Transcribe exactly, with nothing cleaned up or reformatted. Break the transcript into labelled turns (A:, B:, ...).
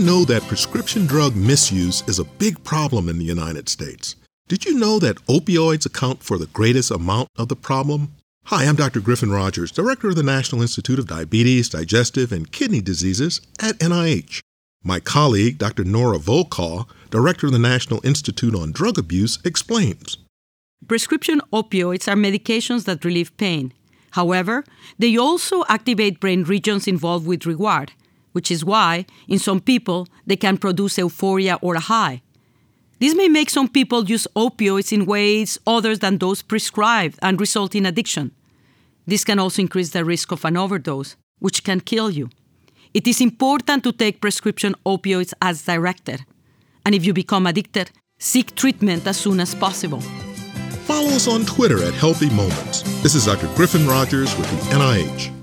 A: know that prescription drug misuse is a big problem in the United States? Did you know that opioids account for the greatest amount of the problem? Hi, I'm Doctor Griffin Rogers, Director of the National Institute of Diabetes, Digestive, and Kidney Diseases at N I H. My colleague, Doctor Nora Volkow, Director of the National Institute on Drug Abuse, explains.
B: Prescription opioids are medications that relieve pain. However, they also activate brain regions involved with reward, which is why, in some people, they can produce euphoria or a high. This may make some people use opioids in ways other than those prescribed and result in addiction. This can also increase the risk of an overdose, which can kill you. It is important to take prescription opioids as directed. And if you become addicted, seek treatment as soon as possible.
A: Follow us on Twitter at Healthy Moments. This is Doctor Griffin Rogers with the N I H.